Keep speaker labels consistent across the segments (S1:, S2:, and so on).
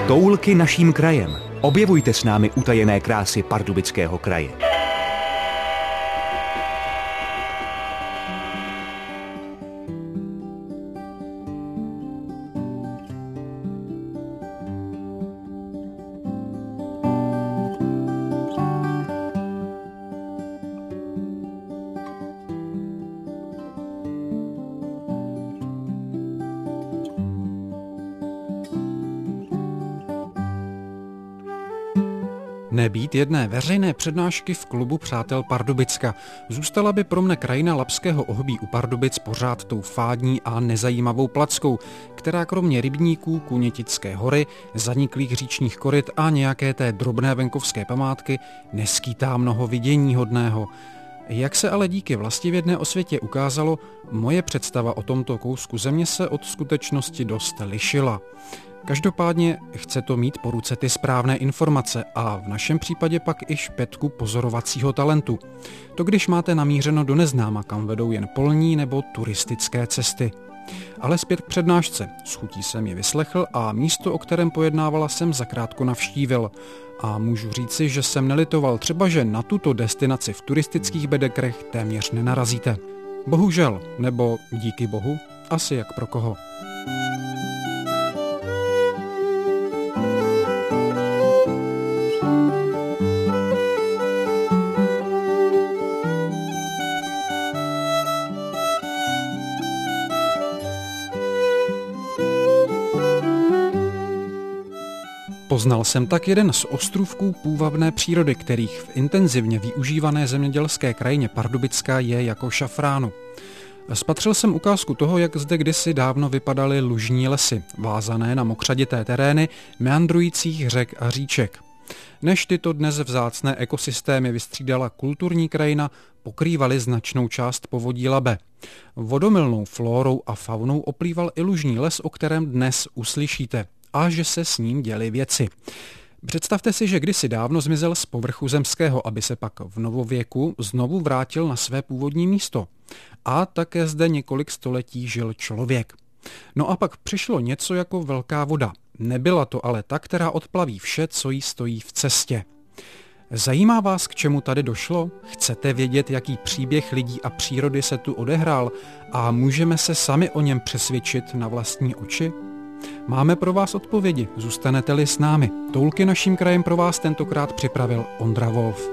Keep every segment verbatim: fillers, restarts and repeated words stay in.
S1: Toulky naším krajem. Objevujte s námi utajené krásy Pardubického kraje.
S2: Nebýt jedné veřejné přednášky v klubu Přátel Pardubicka, zůstala by pro mne krajina Labského Ohbí u Pardubic pořád tou fádní a nezajímavou plackou, která kromě rybníků, Kunětické hory, zaniklých říčních koryt a nějaké té drobné venkovské památky neskýtá mnoho viděníhodného. Jak se ale díky vlastivědné osvětě ukázalo, moje představa o tomto kousku země se od skutečnosti dost lišila. Každopádně chce to mít po ruce ty správné informace a v našem případě pak i špetku pozorovacího talentu. To když máte namířeno do neznáma, kam vedou jen polní nebo turistické cesty. Ale zpět k přednášce. S chutí jsem ji vyslechl a místo, o kterém pojednávala, jsem zakrátko navštívil. A můžu říci, že jsem nelitoval třeba, že na tuto destinaci v turistických bedekrech téměř nenarazíte. Bohužel, nebo díky bohu, asi jak pro koho. Poznal jsem tak jeden z ostrůvků půvabné přírody, kterých v intenzivně využívané zemědělské krajině Pardubicka je jako šafránu. Spatřil jsem ukázku toho, jak zde kdysi dávno vypadaly lužní lesy, vázané na mokřadité terény meandrujících řek a říček. Než tyto dnes vzácné ekosystémy vystřídala kulturní krajina, pokrývaly značnou část povodí Labe. Vodomilnou flórou a faunou oplýval i lužní les, o kterém dnes uslyšíte. A že se s ním děly věci. Představte si, že kdysi dávno zmizel z povrchu zemského, aby se pak v novověku znovu vrátil na své původní místo. A také zde několik století žil člověk. No a pak přišlo něco jako velká voda. Nebyla to ale ta, která odplaví vše, co jí stojí v cestě. Zajímá vás, k čemu tady došlo? Chcete vědět, jaký příběh lidí a přírody se tu odehrál? A můžeme se sami o něm přesvědčit na vlastní oči? Máme pro vás odpovědi, zůstanete-li s námi. Toulky naším krajem pro vás tentokrát připravil Ondra Wolf.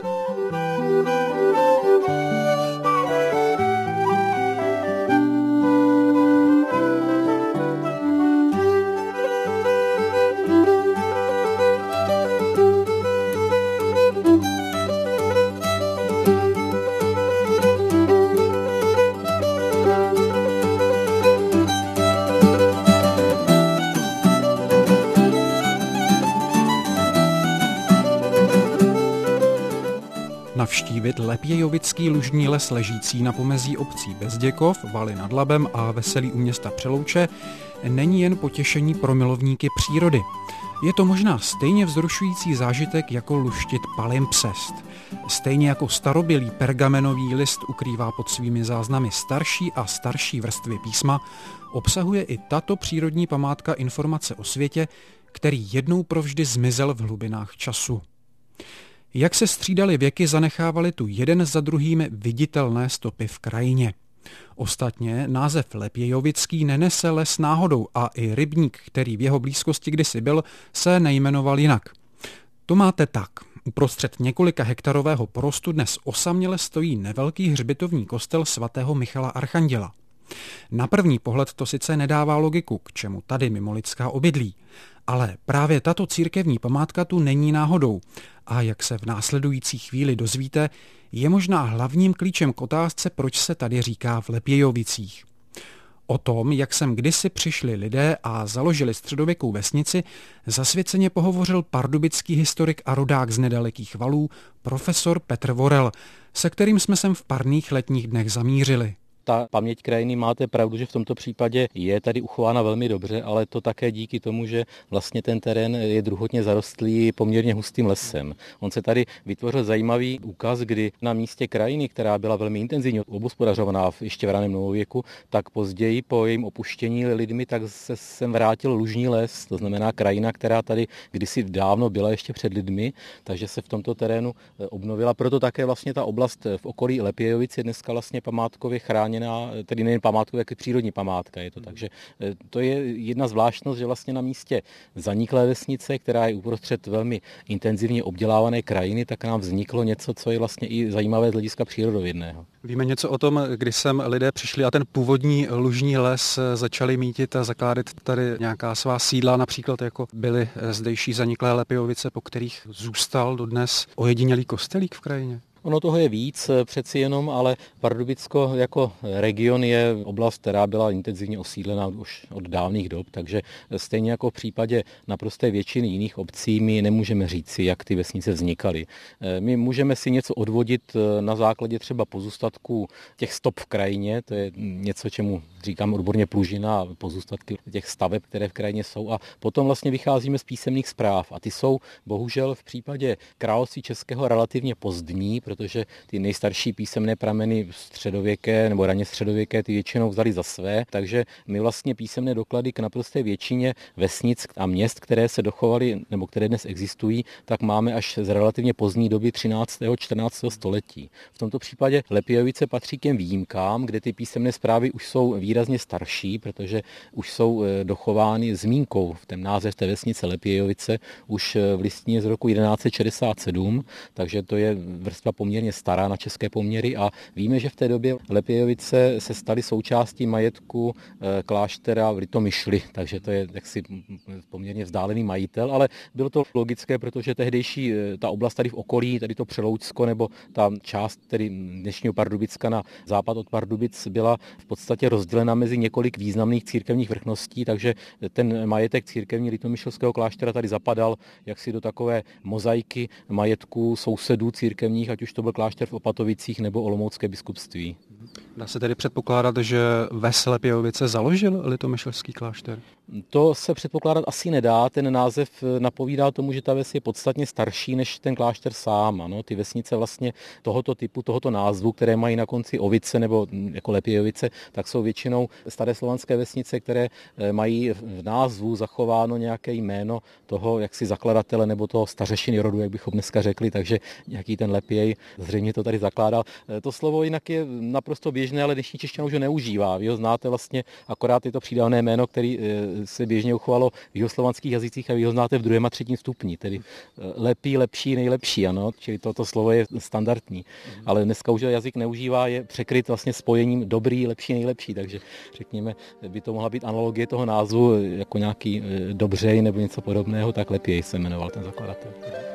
S2: Navštívit Lepějovický lužní les ležící na pomezí obcí Bezděkov, Valy nad Labem a Veselí u města Přelouče není jen potěšení pro milovníky přírody. Je to možná stejně vzrušující zážitek jako luštit palimpsest. Stejně jako starobylý pergamenový list ukrývá pod svými záznamy starší a starší vrstvy písma, obsahuje i tato přírodní památka informace o světě, který jednou provždy zmizel v hlubinách času. Jak se střídaly věky, zanechávali tu jeden za druhým viditelné stopy v krajině. Ostatně název Lepějovický nenese les náhodou a i rybník, který v jeho blízkosti kdysi byl, se nejmenoval jinak. To máte tak. Uprostřed několika hektarového porostu dnes osaměle stojí nevelký hřbitovní kostel svatého Michala Archanděla. Na první pohled to sice nedává logiku, k čemu tady mimo lidská obydlí, ale právě tato církevní památka tu není náhodou a jak se v následující chvíli dozvíte, je možná hlavním klíčem k otázce, proč se tady říká v Lepějovicích. O tom, jak sem kdysi přišli lidé a založili středověkou vesnici, zasvěceně pohovořil pardubický historik a rodák z nedalekých Valů, profesor Petr Vorel, se kterým jsme sem v parných letních dnech zamířili.
S3: ta paměť krajiny, máte pravdu, že v tomto případě je tady uchována velmi dobře, ale to také díky tomu, že vlastně ten terén je druhotně zarostlý poměrně hustým lesem. On se tady vytvořil zajímavý úkaz, kdy na místě krajiny, která byla velmi intenzivně obhospodařovaná v ještě v raném novověku, tak později po jejím opuštění lidmi tak se sem vrátil lužní les, to znamená krajina, která tady kdysi dávno byla ještě před lidmi, takže se v tomto terénu obnovila. Proto také vlastně ta oblast v okolí Lepějovic je dneska vlastně památkově chráněná, tedy nejen památkově, jak i přírodní památka je to. Takže to je jedna zvláštnost, že vlastně na místě zaniklé vesnice, která je uprostřed velmi intenzivně obdělávané krajiny, tak nám vzniklo něco, co je vlastně i zajímavé z hlediska přírodovědného.
S2: Víme něco o tom, kdy sem lidé přišli a ten původní lužní les začali mítit a zakládat tady nějaká svá sídla, například jako byly zdejší zaniklé Lepějovice, po kterých zůstal dodnes ojedinělý kostelík v krajině?
S3: Ono toho je víc přeci jenom, ale Pardubicko jako region je oblast, která byla intenzivně osídlena už od dávných dob, takže stejně jako v případě naprosté většiny jiných obcí my nemůžeme říci, jak ty vesnice vznikaly. My můžeme si něco odvodit na základě třeba pozůstatků těch stop v krajině, to je něco, čemu říkám odborně plužina a pozůstatky těch staveb, které v krajině jsou, a potom vlastně vycházíme z písemných zpráv a ty jsou bohužel v případě království českého relativně pozdní, protože ty nejstarší písemné prameny středověké nebo raně středověké ty většinou vzali za své, takže my vlastně písemné doklady k naprosté většině vesnic a měst, které se dochovaly nebo které dnes existují, tak máme až z relativně pozdní doby třináctého čtrnáctého století. V tomto případě Lepějovice patří k těm výjimkám, kde ty písemné zprávy už jsou výrazně starší, protože už jsou dochovány zmínkou v tom název té vesnice Lepějovice už v listině z roku jedenáct set šedesát sedm, takže to je vrstva poměrně stará na české poměry a víme, že v té době Lepějovice se staly součástí majetku kláštera v Litomyšli, takže to je jaksi poměrně vzdálený majitel, ale bylo to logické, protože tehdejší ta oblast tady v okolí, tady to Přeloučsko nebo ta část tedy dnešního Pardubicka na západ od Pardubic byla v podstatě rozdělena mezi několik významných církevních vrchností, takže ten majetek církevní Litomyšlského kláštera tady zapadal jaksi do takové mozaiky majetků sousedů církevních, ať už to byl klášter v Opatovicích nebo Olomoucké biskupství.
S2: Dá se tedy předpokládat, že ves Lepějovice založil Litomyšlský klášter?
S3: To se předpokládat asi nedá, ten název napovídá tomu, že ta ves je podstatně starší než ten klášter sám. Ano? Ty vesnice vlastně tohoto typu, tohoto názvu, které mají na konci Ovice nebo jako Lepějovice, tak jsou většinou staré slovanské vesnice, které mají v názvu zachováno nějaké jméno toho jaksi zakladatele nebo toho stařešiny rodu, jak bychom dneska řekli, takže nějaký ten Lepěj zřejmě to tady zakládal. To slovo jinak je naprosto běžné, ale dnešní čeština už ho neužívá. Vy ho znáte vlastně, akorát je to přídavné jméno, který se běžně uchovalo v jihoslovanských jazycích a vy ho znáte v druhém a třetím stupni, tedy lepší, lepší, nejlepší, ano, čili toto slovo je standardní. Ale dneska už jazyk neužívá, je překryt vlastně spojením dobrý, lepší, nejlepší, takže řekněme, by to mohla být analogie toho názvu jako nějaký dobřej nebo něco podobného, tak Lepěj se jmenoval ten zakladatel.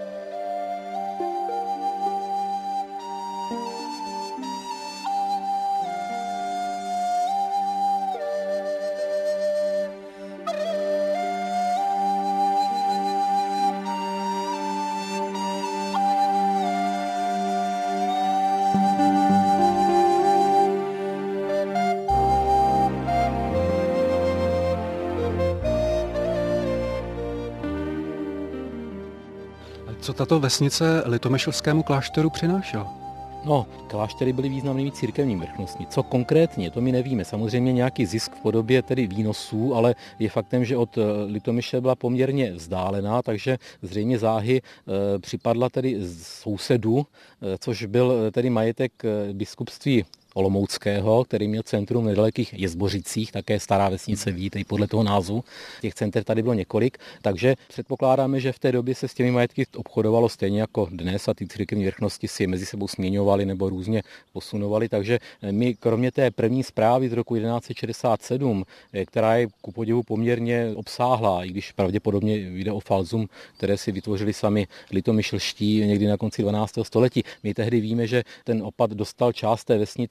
S2: Co tato vesnice Litomyšlskému klášteru přinášela?
S3: No, kláštery byly významnými církevními vrchnostmi. Co konkrétně, to my nevíme. Samozřejmě nějaký zisk v podobě tedy výnosů, ale je faktem, že od Litomyšle byla poměrně vzdálená, takže zřejmě záhy e, připadla tedy z sousedů, e, což byl tedy majetek biskupství Olomouckého, který měl centrum v nedalekých Jezbořicích, také stará vesnice ví, i podle toho názvu. Těch center tady bylo několik, takže předpokládáme, že v té době se s těmi majetky obchodovalo stejně jako dnes a ty církevní vrchnosti si je mezi sebou směňovali nebo různě posunovali, takže my kromě té první zprávy z roku jedenáct set šedesát sedm, která je ku podivu poměrně obsáhlá, i když pravděpodobně jde o falzum, které si vytvořili sami litomyšlští někdy na konci dvanáctého století. My tehdy víme, že ten opat dostal část té vesnice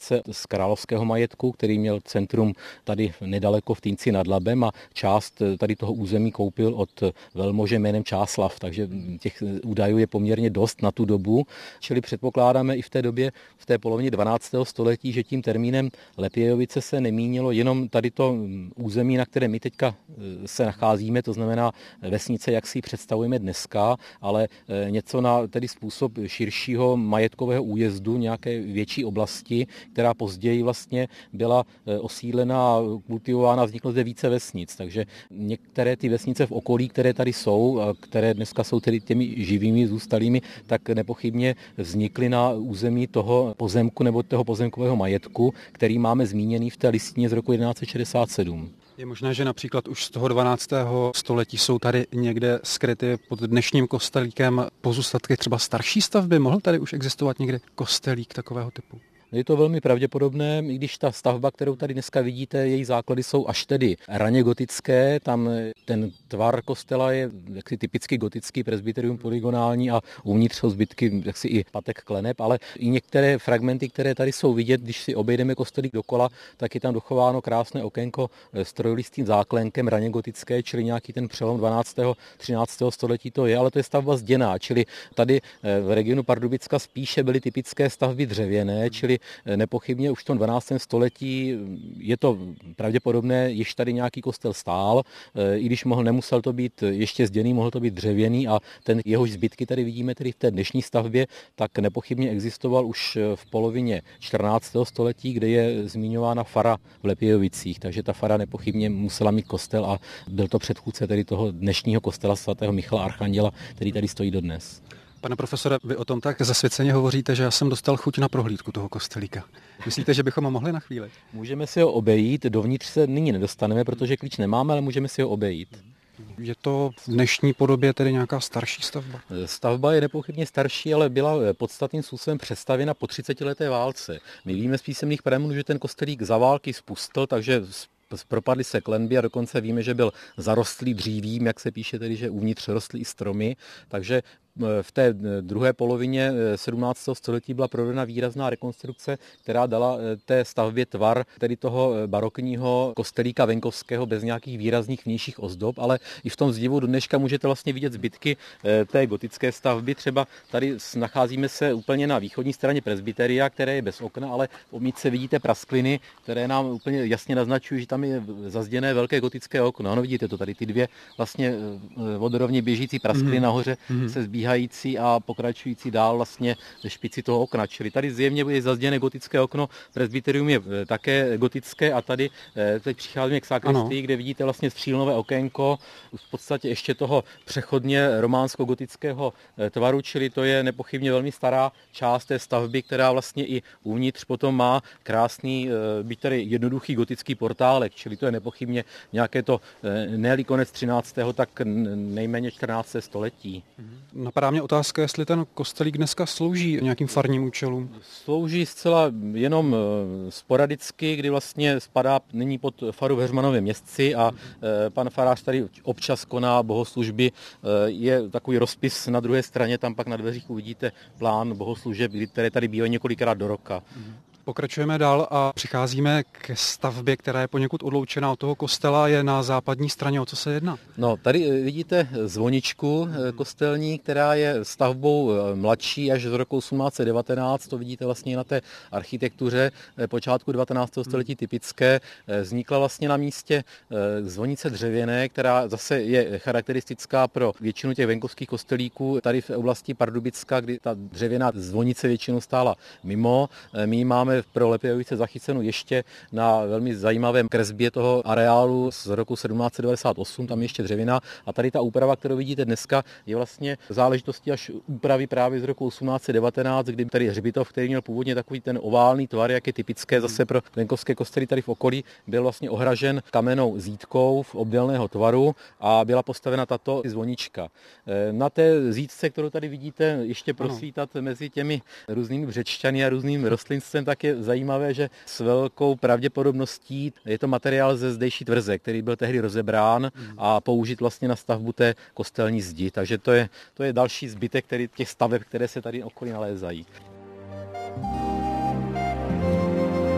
S3: vesnice z královského majetku, který měl centrum tady nedaleko v Týnci nad Labem a část tady toho území koupil od velmože jménem Čáslav, takže těch údajů je poměrně dost na tu dobu, čili předpokládáme i v té době, v té polovině dvanáctého století, že tím termínem Lepějovice se nemínilo jenom tady to území, na které my teďka se nacházíme, to znamená vesnice, jak si ji představujeme dneska, ale něco na tedy způsob širšího majetkového újezdu, nějaké větší oblasti, která později vlastně byla osídlena, kultivována, vzniklo zde více vesnic, takže některé ty vesnice v okolí, které tady jsou, a které dneska jsou tedy těmi živými zůstalými, tak nepochybně vznikly na území toho pozemku nebo toho pozemkového majetku, který máme zmíněný v té listině z roku jedenáct set šedesát sedm.
S2: Je možné, že například už z toho dvanáctého století jsou tady někde skryty pod dnešním kostelíkem pozůstatky třeba starší stavby? Mohl tady už existovat někdy kostelík takového typu?
S3: Je to velmi pravděpodobné, i když ta stavba, kterou tady dneska vidíte, její základy jsou až tedy raně gotické, tam ten tvar kostela je jaksi typicky gotický, presbyterium polygonální a uvnitř jsou zbytky jaksi i patek kleneb, ale i některé fragmenty, které tady jsou vidět, když si obejdeme kostelík dokola, tak je tam dochováno krásné okénko s trojlistým záklenkem raně gotické, čili nějaký ten přelom dvanáctého třináctého století to je, ale to je stavba zděná, čili tady v regionu Pardubicka spíše byly typické stavby dřevěné, čili nepochybně už v tom dvanáctém století je to pravděpodobné, již tady nějaký kostel stál, i když mohl, nemusel to být ještě zděný, mohl to být dřevěný a ten jehož zbytky tady vidíme tedy v té dnešní stavbě, tak nepochybně existoval už v polovině čtrnáctého století, kde je zmiňována fara v Lepějovicích, takže ta fara nepochybně musela mít kostel a byl to předchůdce tedy toho dnešního kostela svatého Michala Archanděla, který tady stojí dodnes.
S2: Pane profesore, vy o tom tak zasvěceně hovoříte, že já jsem dostal chuť na prohlídku toho kostelíka. Myslíte, že bychom ho mohli na chvíli?
S3: Můžeme si ho obejít, dovnitř se nyní nedostaneme, protože klíč nemáme, ale můžeme si ho obejít.
S2: Je to v dnešní podobě tedy nějaká starší stavba?
S3: Stavba je nepochybně starší, ale byla podstatným způsobem přestavěna po třicetileté válce. My víme z písemných pramenů, že ten kostelík za války spustl, takže propadly se klenby a dokonce víme, že byl zarostlý dřívím, jak se píše tedy, že uvnitř rostly i stromy, takže v té druhé polovině sedmnáctého století byla provedena výrazná rekonstrukce, která dala té stavbě tvar tedy toho barokního kostelíka venkovského bez nějakých výrazných vnějších ozdob, ale i v tom zdivu do dneška můžete vlastně vidět zbytky té gotické stavby. Třeba tady nacházíme se úplně na východní straně presbyteria, které je bez okna, ale v omítce vidíte praskliny, které nám úplně jasně naznačují, že tam je zazděné velké gotické okno. Ano, vidíte to tady, ty dvě vlastně vodorovně běžící praskliny mm. nahoře mm. se zbíhají a pokračující dál vlastně ze špici toho okna. Čili tady zjevně je zazděné gotické okno, presbyterium je také gotické a tady teď přicházíme k sakristii, kde vidíte vlastně střílnové okénko, v podstatě ještě toho přechodně románsko-gotického tvaru, čili to je nepochybně velmi stará část té stavby, která vlastně i uvnitř potom má krásný, byť tady jednoduchý gotický portálek, čili to je nepochybně nějaké to ne-li konec třináctého tak nejméně čtrnáctého století.
S2: Napadá mě otázka, jestli ten kostelík dneska slouží nějakým farním účelům.
S3: Slouží zcela jenom sporadicky, kdy vlastně spadá nyní pod faru v Heřmanově Městci a pan farář tady občas koná bohoslužby. Je takový rozpis na druhé straně, tam pak na dveřích uvidíte plán bohoslužeb, které tady bývají několikrát do roka.
S2: Pokračujeme dál a přicházíme k stavbě, která je poněkud odloučená od toho kostela, je na západní straně. O co se jedná?
S3: No, tady vidíte zvoničku kostelní, která je stavbou mladší až z roku osmnáct set devatenáct. To vidíte vlastně na té architektuře počátku devatenáctého století typické. Vznikla vlastně na místě zvonice dřevěné, která zase je charakteristická pro většinu těch venkovských kostelíků. Tady v oblasti Pardubicka, kdy ta dřevěná zvonice většinou stála mimo. My máme pro Lepějovice zachycenou ještě na velmi zajímavém kresbě toho areálu z roku sedmnáct set devadesát osm, tam ještě dřevěná. A tady ta úprava, kterou vidíte dneska, je vlastně záležitostí až úpravy právě z roku osmnáct set devatenáct, kdy tady hřbitov, který měl původně takový ten oválný tvar, jak je typické zase pro venkovské kostely tady v okolí, byl vlastně ohražen kamennou zítkou v obdélného tvaru a byla postavena tato zvonička. Na té zítce, kterou tady vidíte, ještě prosvítat mezi těmi různými břečťany a různým rostlinstvem, tak je zajímavé, že s velkou pravděpodobností je to materiál ze zdejší tvrze, který byl tehdy rozebrán a použit vlastně na stavbu té kostelní zdi. Takže to je, to je další zbytek který, těch staveb, které se tady okolí nalézají.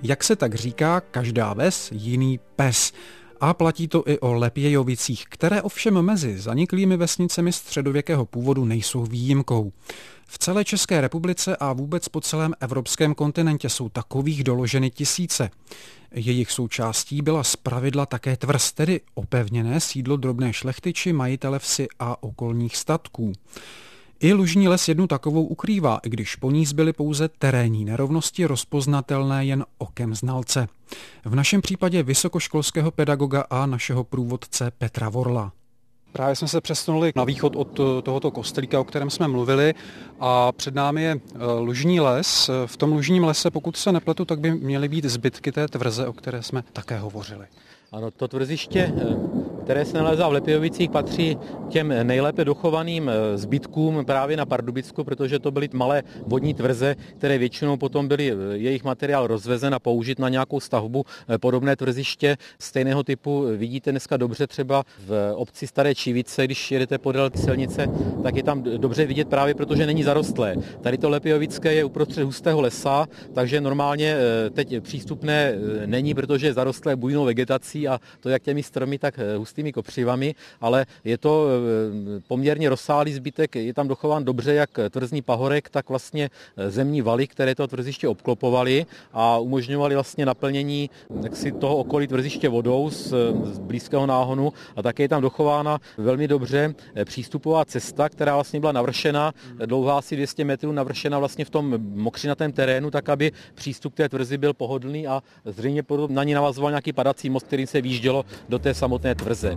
S2: Jak se tak říká, každá ves, jiný pes. A platí to i o Lepějovicích, které ovšem mezi zaniklými vesnicemi středověkého původu nejsou výjimkou. V celé České republice a vůbec po celém evropském kontinentě jsou takových doloženy tisíce. Jejich součástí byla zpravidla také tvrz, tedy opevněné sídlo drobné šlechty či majitele vsi a okolních statků. I Lužní les jednu takovou ukrývá, i když po ní zbyly pouze terénní nerovnosti rozpoznatelné jen okem znalce. V našem případě vysokoškolského pedagoga a našeho průvodce Petra Vorla.
S4: Právě jsme se přesunuli na východ od tohoto kostelíka, o kterém jsme mluvili, a před námi je Lužní les. V tom Lužním lese, pokud se nepletu, tak by měly být zbytky té tvrze, o které jsme také hovořili.
S3: Ano, to tvrziště, které se nalézá v Lepějovicích, patří těm nejlépe dochovaným zbytkům právě na Pardubicku, protože to byly malé vodní tvrze, které většinou potom byly jejich materiál rozvezen a použit na nějakou stavbu. Podobné tvrziště stejného typu vidíte dneska dobře třeba v obci Staré Čivice, když jedete podél silnice, tak je tam dobře vidět právě, protože není zarostlé. Tady to Lepějovické je uprostřed hustého lesa, takže normálně teď přístupné není, protože je zarostlé bujnou vegetací, a to jak těmi stromy, tak hustými kopřivami, ale je to poměrně rozsáhlý zbytek, je tam dochován dobře jak tvrzní pahorek, tak vlastně zemní valy, které to tvrziště obklopovaly a umožňovaly vlastně naplnění jaksi toho okolí tvrziště vodou z, z blízkého náhonu, a také je tam dochována velmi dobře přístupová cesta, která vlastně byla navršena, dlouhá asi dvě stě metrů, navršena vlastně v tom mokřinatém terénu, tak aby přístup té tvrzi byl pohodlný a zřejmě na ní navazoval nějaký padací most, který se výjíždělo do té samotné tvrze.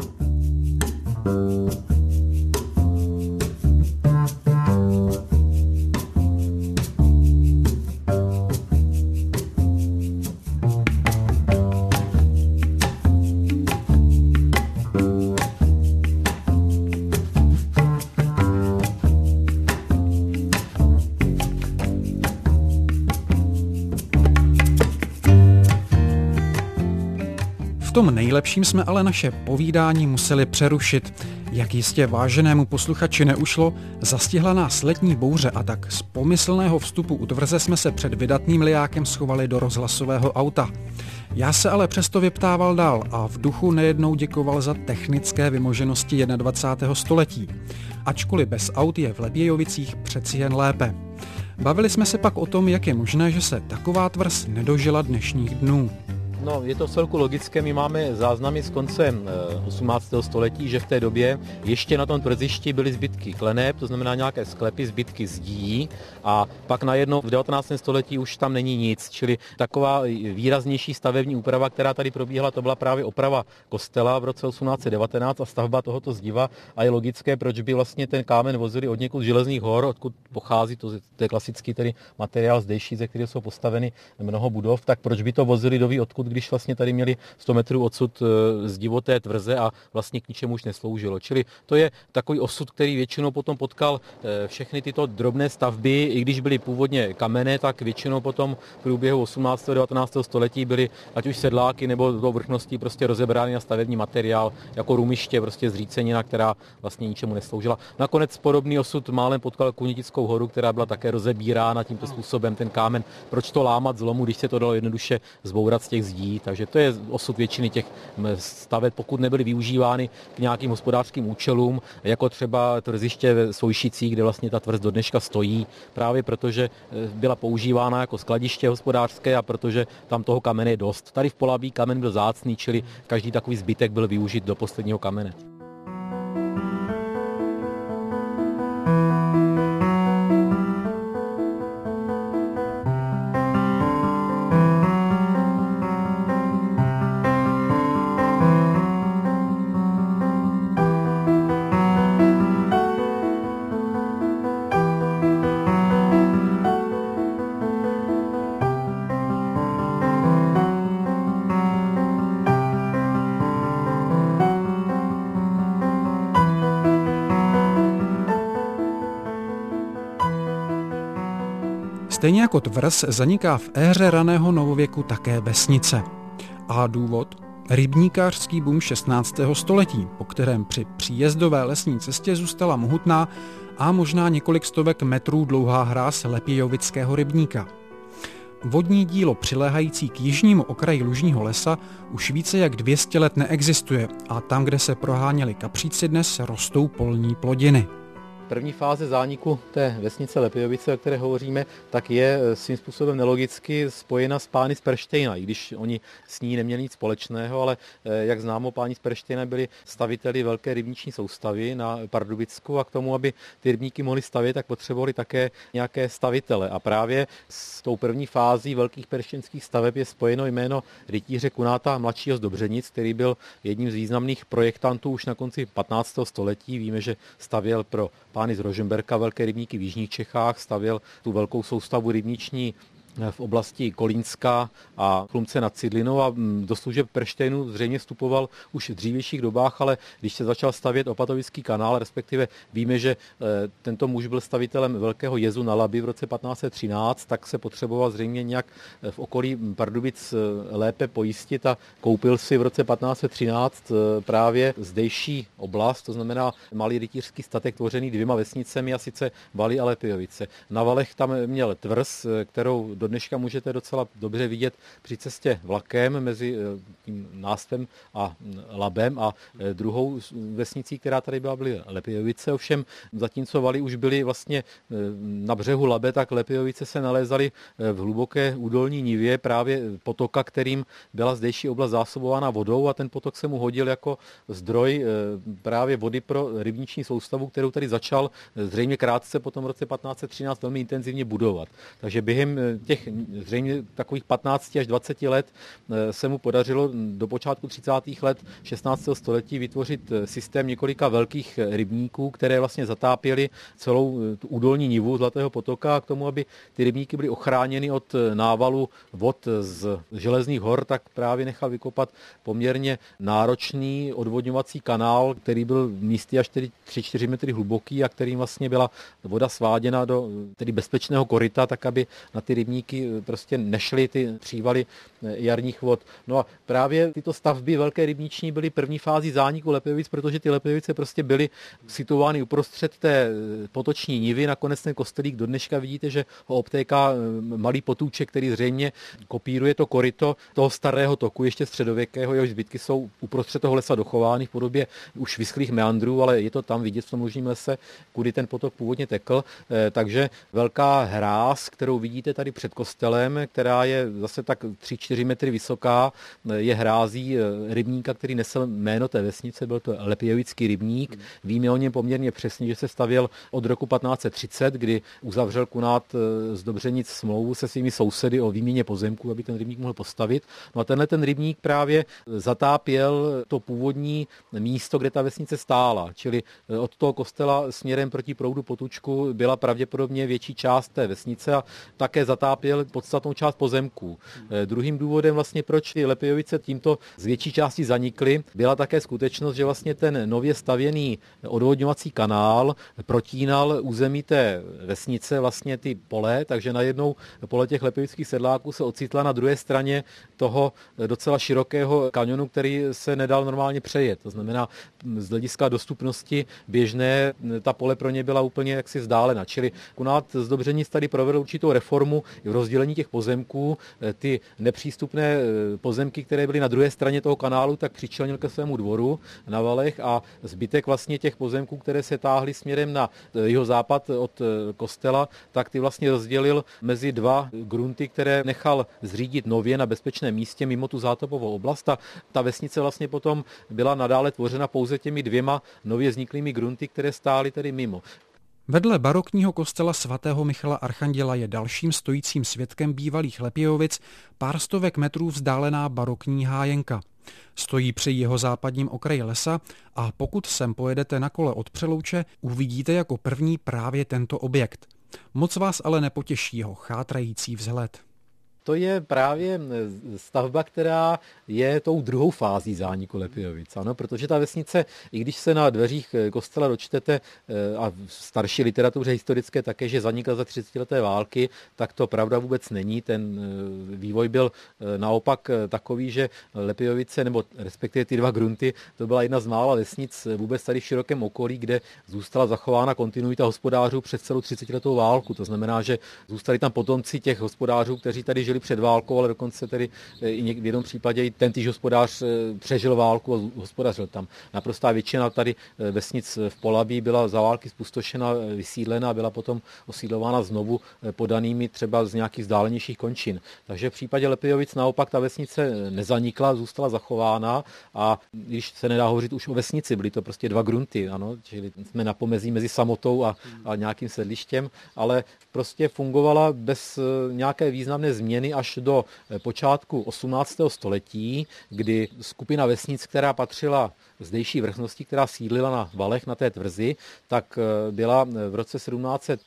S2: V tom nejlepším jsme ale naše povídání museli přerušit. Jak jistě váženému posluchači neušlo, zastihla nás letní bouře a tak z pomyslného vstupu u tvrze jsme se před vydatným lijákem schovali do rozhlasového auta. Já se ale přesto vyptával dál a v duchu nejednou děkoval za technické vymoženosti dvacátého prvního století. Ačkoliv bez aut je v Lepějovicích přeci jen lépe. Bavili jsme se pak o tom, jak je možné, že se taková tvrz nedožila dnešních dnů.
S3: No, je to vcelku logické, my máme záznamy z konce osmnáctého století, že v té době ještě na tom tvrzišti byly zbytky kleneb, to znamená nějaké sklepy, zbytky zdí, a pak najednou v devatenáctém století už tam není nic, čili taková výraznější stavební úprava, která tady probíhala, to byla právě oprava kostela v roce osmnáct set devatenáct a stavba tohoto zdiva, a je logické, proč by vlastně ten kámen vozili od někud z Železných hor, odkud pochází, to, to je klasický tedy materiál zdejší, ze kterého jsou postaveny mnoho budov, tak proč by to vozili doví odkud, když vlastně tady měli sto metrů odsud zdivo té tvrze a vlastně k ničemu už nesloužilo. Čili to je takový osud, který většinou potom potkal všechny tyto drobné stavby, i když byly původně kamenné, tak většinou potom v průběhu osmnáctého a devatenáctého století byly ať už sedláky nebo do vrchností prostě rozebrány na stavební materiál jako rumiště, prostě zřícenina, která vlastně ničemu nesloužila. Nakonec podobný osud málem potkal Kunětickou horu, která byla také rozebírána tímto způsobem, ten kámen. Proč to lámat z lomu, když se to dalo jednoduše zbourat z těch zdí? Takže to je osud většiny těch staveb, pokud nebyly využívány k nějakým hospodářským účelům, jako třeba tvrziště ve Svojšicích, kde vlastně ta tvrz do dneška stojí, právě protože byla používána jako skladiště hospodářské a protože tam toho kamene je dost. Tady v Polabí kamen byl vzácný, čili každý takový zbytek byl využit do posledního kamene.
S2: Stejně jako tvrz zaniká v éře raného novověku také vesnice. A důvod? Rybníkářský boom šestnáctého století, po kterém při příjezdové lesní cestě zůstala mohutná a možná několik stovek metrů dlouhá hráz Lepějovického rybníka. Vodní dílo přiléhající k jižnímu okraji lužního lesa už více jak dvě stě let neexistuje a tam, kde se proháněli kapříci, dnes rostou polní plodiny.
S3: První fáze zániku té vesnice Lepějovice, o které hovoříme, tak je svým způsobem nelogicky spojena s pány z Perštejna, i když oni s ní neměli nic společného, ale jak známo, páni z Perštejna byli staviteli velké rybniční soustavy na Pardubicku a k tomu, aby ty rybníky mohli stavět, tak potřebovali také nějaké stavitele. A právě s tou první fází velkých perštěnských staveb je spojeno jméno rytíře Kunáta mladšího z Dobřenic, který byl jedním z významných projektantů už na konci patnáctého století. Víme, že stavěl pro pány z Rožmberka velké rybníky v jižních Čechách, stavěl tu velkou soustavu rybniční v oblasti Kolínska a Chlumce nad Cidlinou a do služeb Perštejnu zřejmě vstupoval už v dřívějších dobách, ale když se začal stavět Opatovický kanál, respektive víme, že tento muž byl stavitelem velkého jezu na Labi v roce patnáct set třináct, tak se potřeboval zřejmě nějak v okolí Pardubic lépe pojistit a koupil si v roce patnáct set třináct právě zdejší oblast, to znamená malý rytířský statek tvořený dvěma vesnicemi, a sice Valy a Lepějovice. Na Valech tam měl tvrz, kterou do dneška můžete docela dobře vidět při cestě vlakem mezi tím Náspem a Labem, a druhou vesnicí, která tady byla, byly Lepějovice. Ovšem zatímco Valy už byly vlastně na břehu Labe, tak Lepějovice se nalézaly v hluboké údolní nivě právě potoka, kterým byla zdejší oblast zásobována vodou, a ten potok se mu hodil jako zdroj právě vody pro rybniční soustavu, kterou tady začal zřejmě krátce po tom roce patnáct set třináct velmi intenzivně budovat. Takže během těch zřejmě takových patnáct až dvacet let se mu podařilo do počátku třicátých let šestnáctého století vytvořit systém několika velkých rybníků, které vlastně zatápěly celou tu údolní nivu Zlatého potoka, a k tomu, aby ty rybníky byly ochráněny od návalu vod z Železných hor, tak právě nechal vykopat poměrně náročný odvodňovací kanál, který byl místy až tři čtyři metry hluboký a kterým vlastně byla voda sváděna do tedy bezpečného koryta, tak aby na ty rybníky prostě nešly ty přívaly jarních vod. No a právě tyto stavby velké rybniční byly první fází zániku Lepějovic, protože ty Lepějovice prostě byly situovány uprostřed té potoční nivy. Nakonec ten kostelík do dneška vidíte, že ho obtéká malý potůček, který zřejmě kopíruje to koryto toho starého toku, ještě středověkého, jehož zbytky jsou uprostřed toho lesa dochovány v podobě už vyschlých meandrů, ale je to tam vidět v tom lužním lese, kudy ten potok původně tekl. Takže velká hráz, kterou vidíte tady před kostelem, která je zase tak tři čtyři metry vysoká, je hrází rybníka, který nesl jméno té vesnice, byl to Lepějovický rybník. Víme o něm poměrně přesně, že se stavěl od roku patnáct set třicet, kdy uzavřel Kunát z Dobřenic smlouvu se svými sousedy o výměně pozemků, aby ten rybník mohl postavit. No a tenhle ten rybník právě zatápěl to původní místo, kde ta vesnice stála, čili od toho kostela směrem proti proudu Potučku byla pravděpodobně větší část té vesnice a také zatápěl podstatnou část pozemků. Hmm. Druhým důvodem vlastně, proč ty Lepějovice tímto z větší části zanikly, byla také skutečnost, že vlastně ten nově stavěný odvodňovací kanál protínal území té vesnice, vlastně ty pole, takže najednou pole těch lepějovických sedláků se ocitla na druhé straně toho docela širokého kanionu, který se nedal normálně přejet. To znamená, z hlediska dostupnosti běžné ta pole pro ně byla úplně jaksi vzdálena. Čili Kunát z Dobřenic tady provedl určitou reformu v rozdělení těch pozemků. Ty nepřístupné pozemky, které byly na druhé straně toho kanálu, tak přičlenil ke svému dvoru na Valech a zbytek vlastně těch pozemků, které se táhly směrem na jeho západ od kostela, tak ty vlastně rozdělil mezi dva grunty, které nechal zřídit nově na bezpečném místě mimo tu zátopovou oblast. A ta vesnice vlastně potom byla nadále tvořena pouze těmi dvěma nově vzniklými grunty, které stály tedy mimo.
S2: Vedle barokního kostela svatého Michala Archanděla je dalším stojícím svědkem bývalých Lepějovic pár stovek metrů vzdálená barokní hájenka. Stojí při jeho západním okraji lesa a pokud sem pojedete na kole od Přelouče, uvidíte jako první právě tento objekt. Moc vás ale nepotěší jeho chátrající vzhled.
S3: to je právě stavba, která je tou druhou fází zániku Lepějovic. Ano, protože ta vesnice, i když se na dveřích kostela dočtete, a v starší literatuře historické také, že zanikla za třicetileté války, tak to pravda vůbec není. Ten vývoj byl naopak takový, že Lepějovice, nebo respektive ty dva grunty, to byla jedna z mála vesnic vůbec tady v širokém okolí, kde zůstala zachována kontinuita hospodářů přes celou třicetiletou válku. To znamená, že zůstali tam potomci těch hospodářů, kteří tady žili před válkou, ale dokonce tedy i v jednom případě i ten týž hospodář přežil válku a hospodařil tam. Naprostá většina tady vesnic v Polabí byla za války spustošena, vysídlena, byla potom osídlována znovu podanými třeba z nějakých vzdálenějších končin. Takže v případě Lepějovic naopak ta vesnice nezanikla, zůstala zachována a když se nedá hovořit už o vesnici, byly to prostě dva grunty, ano, čili jsme na pomezí mezi samotou a, a nějakým sedlištěm, ale prostě fungovala bez nějaké významné změny až do počátku osmnáctého století, kdy skupina vesnic, která patřila zdejší vrchnosti, která sídlila na valech na té tvrzi, tak byla v roce sedmnáct set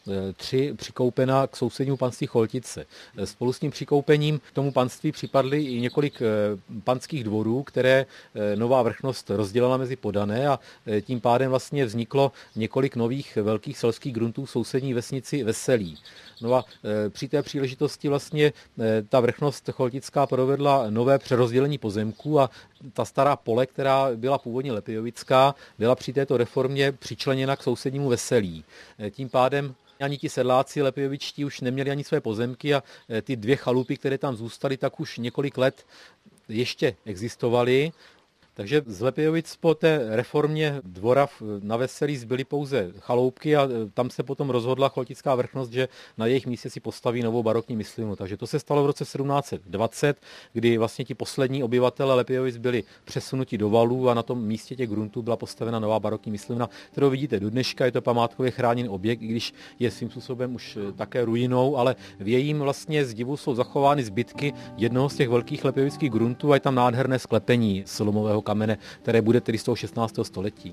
S3: tři přikoupena k sousednímu panství Choltice. Spolu s tím přikoupením k tomu panství připadly i několik panských dvorů, které nová vrchnost rozdělila mezi podané a tím pádem vlastně vzniklo několik nových velkých selských gruntů v sousední vesnici Veselí. No a e, při té příležitosti vlastně e, ta vrchnost choltická provedla nové přerozdělení pozemků a ta stará pole, která byla původně lepějovická, byla při této reformě přičleněna k sousednímu Veselí. E, tím pádem ani ti sedláci lepějovičtí už neměli ani své pozemky a e, ty dvě chalupy, které tam zůstaly, tak už několik let ještě existovaly. Takže z Lepějovic po té reformě dvora na Veselí zbyly pouze chaloupky a tam se potom rozhodla choltická vrchnost, že na jejich místě si postaví novou barokní myslivnu. Takže to se stalo v roce sedmnáct set dvacet, kdy vlastně ti poslední obyvatele Lepějovic byli přesunuti do valů a na tom místě těch gruntů byla postavena nová barokní myslivna, kterou vidíte do dneška. Je to památkově chráněný objekt, i když je svým způsobem už také ruinou, ale v jejím vlastně zdivu jsou zachovány zbytky jednoho z těch velkých lepějovických gruntů a je tam nádherné sklepení slomového kamene, které bude tedy z toho šestnáctého století.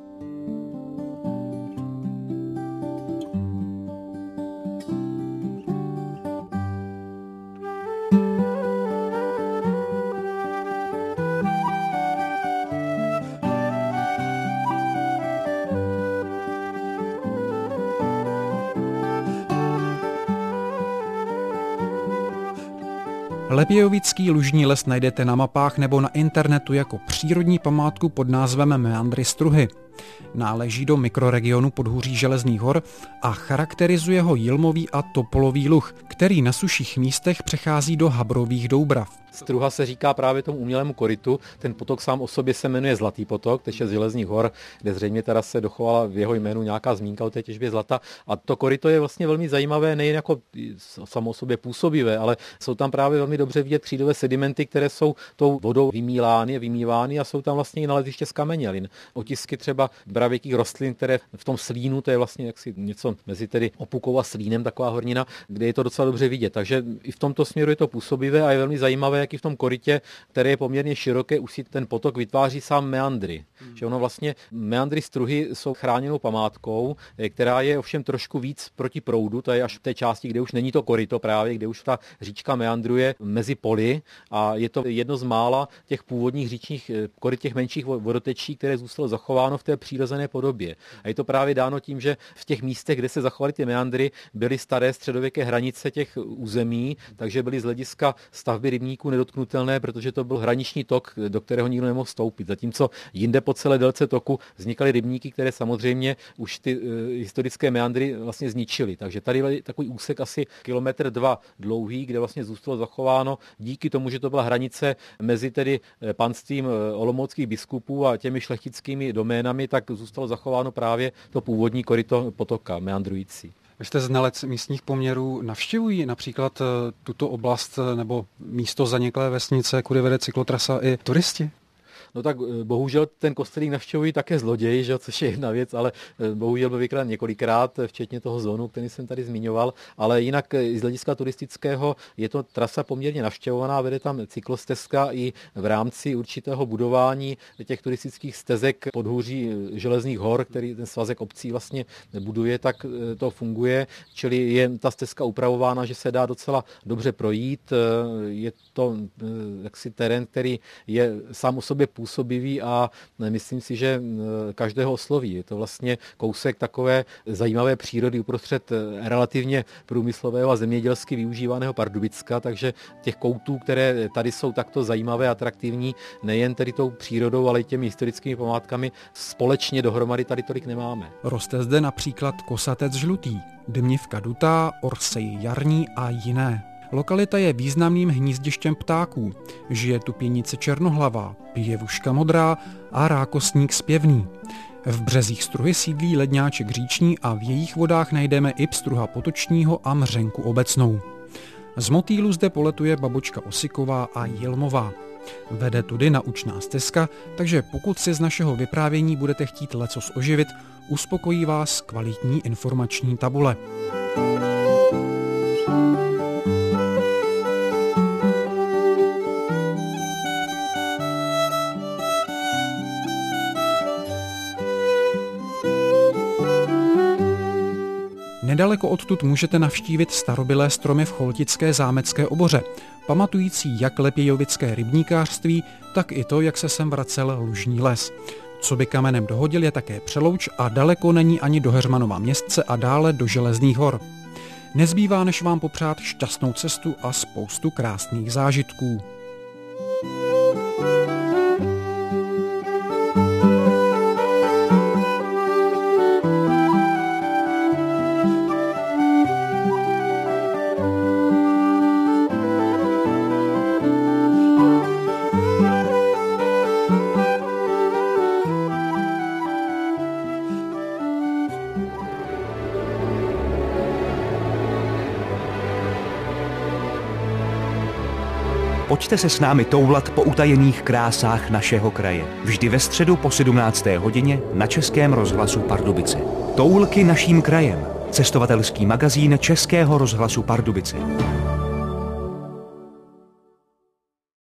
S2: Lepějovický lužní les najdete na mapách nebo na internetu jako přírodní památku pod názvem Meandry Struhy. Náleží do mikroregionu podhůří Železných hor a charakterizuje ho jilmový a topolový luh, který na suších místech přechází do habrových doubrav.
S3: Struha se říká právě tomu umělému korytu. Ten potok sám o sobě se jmenuje Zlatý potok, teče z Železných hor, kde zřejmě teda se dochovala v jeho jménu nějaká zmínka o té těžbě zlata. A to koryto je vlastně velmi zajímavé, nejen jako samo o sobě působivé, ale jsou tam právě velmi dobře vidět křídové sedimenty, které jsou tou vodou vymílány, vymývány a jsou tam vlastně i naleziště z kamenělin. Otisky třeba pravěkých rostlin, které v tom slínu, to je vlastně jaksi něco mezi tedy Opukou a Slínem, taková hornina, kde je to docela dobře vidět. Takže i v tomto směru je to působivé a je velmi zajímavé, jak i v tom korytě, které je poměrně široké, už si ten potok vytváří sám meandry. Hmm. Že ono vlastně meandry Struhy jsou chráněnou památkou, která je ovšem trošku víc proti proudu, to je až v té části, kde už není to koryto právě, kde už ta říčka meandruje mezi poli a je to jedno z mála těch původních říčních koryt, těch menších vodotečí, které zůstalo zachováno v té přirozené podobě. A je to právě dáno tím, že v těch místech, kde se zachovaly ty meandry, byly staré středověké hranice těch území, takže byly z hlediska stavby rybníků nedotknutelné, protože to byl hraniční tok, do kterého nikdo nemohl vstoupit. Zatímco jinde po celé délce toku vznikaly rybníky, které samozřejmě už ty uh, historické meandry vlastně zničily. Takže tady je takový úsek asi kilometr dva dlouhý, kde vlastně zůstalo zachováno díky tomu, že to byla hranice mezi tedy panstvím olomouckých biskupů a těmi šlechtickými doménami, tak zůstalo zachováno právě to původní koryto potoka meandrující.
S4: Vy jste znalec místních poměrů, navštěvují například tuto oblast nebo místo zaniklé vesnice, kudy vede cyklotrasa, i turisti?
S3: No tak bohužel ten kostelík navštěvují také zloději, že, což je jedna věc, ale bohužel byl vykrát několikrát, včetně toho zónu, který jsem tady zmiňoval, ale jinak i z hlediska turistického je to trasa poměrně navštěvovaná, vede tam cyklostezka i v rámci určitého budování těch turistických stezek podhůří Železných hor, který ten svazek obcí vlastně buduje, tak to funguje, čili je ta stezka upravována, že se dá docela dobře projít. Je to jaksi terén, který je sám o sobě působivý a myslím si, že každého osloví. Je to vlastně kousek takové zajímavé přírody uprostřed relativně průmyslového a zemědělsky využívaného Pardubicka, takže těch koutů, které tady jsou takto zajímavé a atraktivní, nejen tedy tou přírodou, ale i těmi historickými památkami, společně dohromady tady tolik nemáme.
S2: Roste zde například kosatec žlutý, dymnivka dutá, orsej jarní a jiné. Lokalita je významným hnízdištěm ptáků. Žije tu pěnice černohlavá, pěvuška modrá a rákosník zpěvný. V březích Struhy sídlí ledňáček říční a v jejich vodách najdeme i pstruha potočního a mřenku obecnou. Z motýlu zde poletuje babočka osiková a jilmová. Vede tudy naučná stezka, takže pokud si z našeho vyprávění budete chtít lecos oživit, uspokojí vás kvalitní informační tabule. Nedaleko odtud můžete navštívit starobylé stromy v Choltické zámecké oboře, pamatující jak lepějovické rybníkářství, tak i to, jak se sem vracel lužní les. Co by kamenem dohodil, je také Přelouč a daleko není ani do Heřmanova Městce a dále do Železných hor. Nezbývá, než vám popřát šťastnou cestu a spoustu krásných zážitků.
S1: Pojďte se s námi toulat po utajených krásách našeho kraje. Vždy ve středu po sedmnácté hodině na Českém rozhlasu Pardubice. Toulky naším krajem. Cestovatelský magazín Českého rozhlasu Pardubice.